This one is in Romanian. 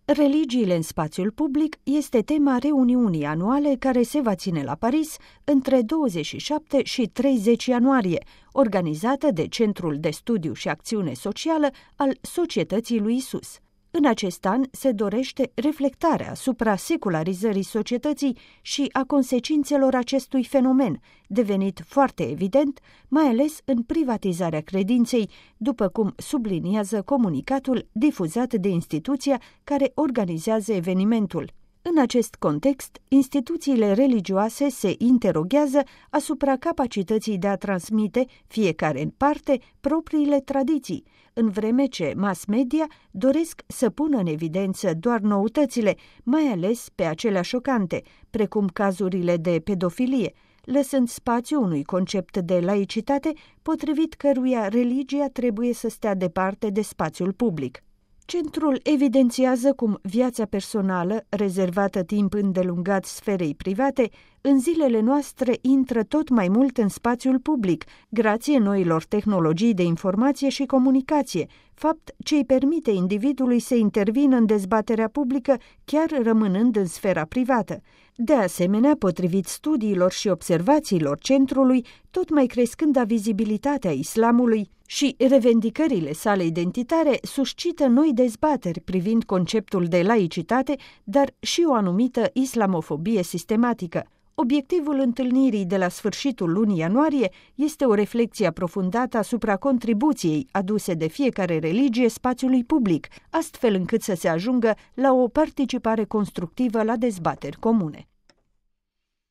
Religiile în spațiul public este tema reuniunii anuale care se va ține la Paris între 27 și 30 ianuarie, organizată de Centrul de Studiu și Acțiune Socială al Societății lui Isus. În acest an se dorește reflectarea asupra secularizării societății și a consecințelor acestui fenomen, devenit foarte evident, mai ales în privatizarea credinței, după cum subliniază comunicatul difuzat de instituția care organizează evenimentul. În acest context, instituțiile religioase se interoghează asupra capacității de a transmite, fiecare în parte, propriile tradiții, în vreme ce mass media doresc să pună în evidență doar noutățile, mai ales pe acelea șocante, precum cazurile de pedofilie, lăsând spațiu unui concept de laicitate potrivit căruia religia trebuie să stea departe de spațiul public. Centrul evidențiază cum viața personală, rezervată timp îndelungat sferei private, în zilele noastre intră tot mai mult în spațiul public, grație noilor tehnologii de informație și comunicație, fapt ce îi permite individului să intervină în dezbaterea publică, chiar rămânând în sfera privată. De asemenea, potrivit studiilor și observațiilor centrului, tot mai crescând vizibilitatea islamului și revendicările sale identitare suscită noi dezbateri privind conceptul de laicitate, dar și o anumită islamofobie sistematică. Obiectivul întâlnirii de la sfârșitul lunii ianuarie este o reflecție aprofundată asupra contribuției aduse de fiecare religie spațiului public, astfel încât să se ajungă la o participare constructivă la dezbateri comune.